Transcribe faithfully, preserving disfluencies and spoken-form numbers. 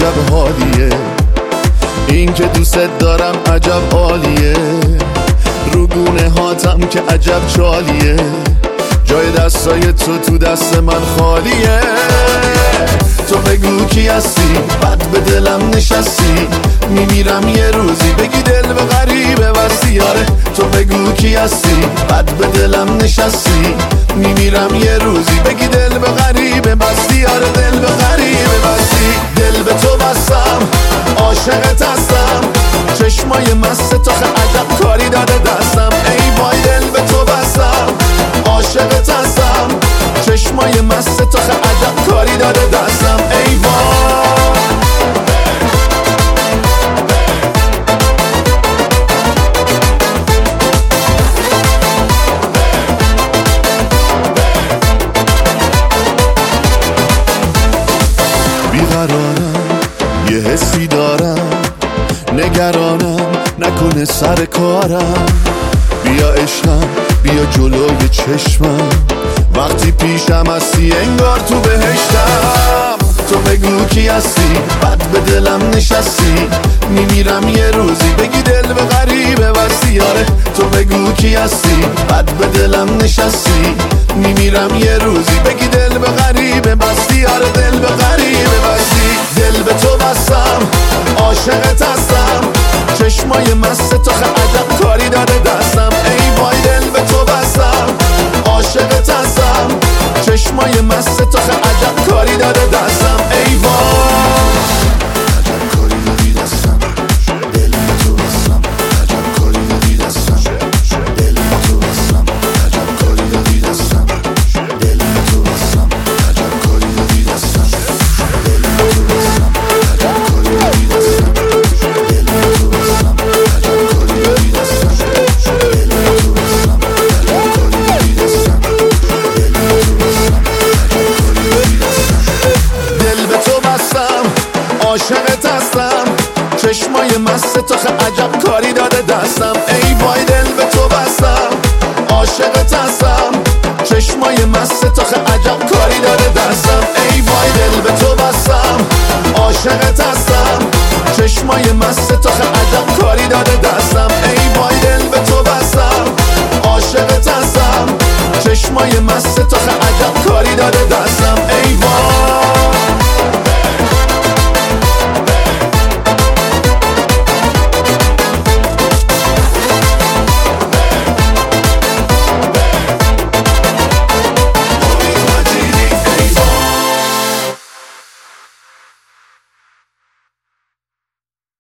عجب حالیه، این که دوست دارم عجب عالیه، رو گونه هاتم که عجب چالیه، جای دستای تو تو دست من خالیه. تو بگو کی هستی، بد به دلم نشستی، میمیرم یه روزی بگی دل به غریبه بستی. آره تو بگو کی هستی، بد به دلم نشستی، میمیرم یه روزی بگی دل به غریبه بستی. آره دل به غریبه بستی، دل به تو بستم، عاشقت هستم، چشمای مست تو عجب کاری داده دستم. ای وای دل به تو بستم، عاشقت هستم، چشمای مست تو عجب کاری داده دستم. ای وای بیقرارم، یه حسی دارم، نگرانم نکنه سر کارم. بیا عشقم، بیا جلوی چشمم، وقتی پیشم هستی انگار تو بهشتم. تو بگو کی هستی، بد به دلم نشستی، میمیرم یه روزی بگی دل به غریبه بستی. آره تو بگو کی هستی، بد به دلم نشستی، میمیرم یه روزی بگی دل به غریبه بستی. آره دل به غریبه بستی، دل به تو بستم، عاشقت هستم، چشمای مست تو عجب کاری داده دستم. ای وای دل به تو بستم، عاشقت هستم، چشمای مست تو عجب کاری داده دستم. ای وای عجب کاری دادی دستم، دل به تو بستم، عجب کاری دادی دستم، دل به تو بستم، عجب کاری دادی دستم، دل به تو بستم، عجب کاری دادی دستم، دل به تو بستم، عجب کاری دادی دستم، دل به تو بستم، عجب کاری دادی دستم، دل به تو بستم، عجب کاری دادی دستم، دل به تو بستم، عجب کاری دادی دستم. دل به تو بستم، عاشقت هستم، چشمای مست تو عجب کاری داده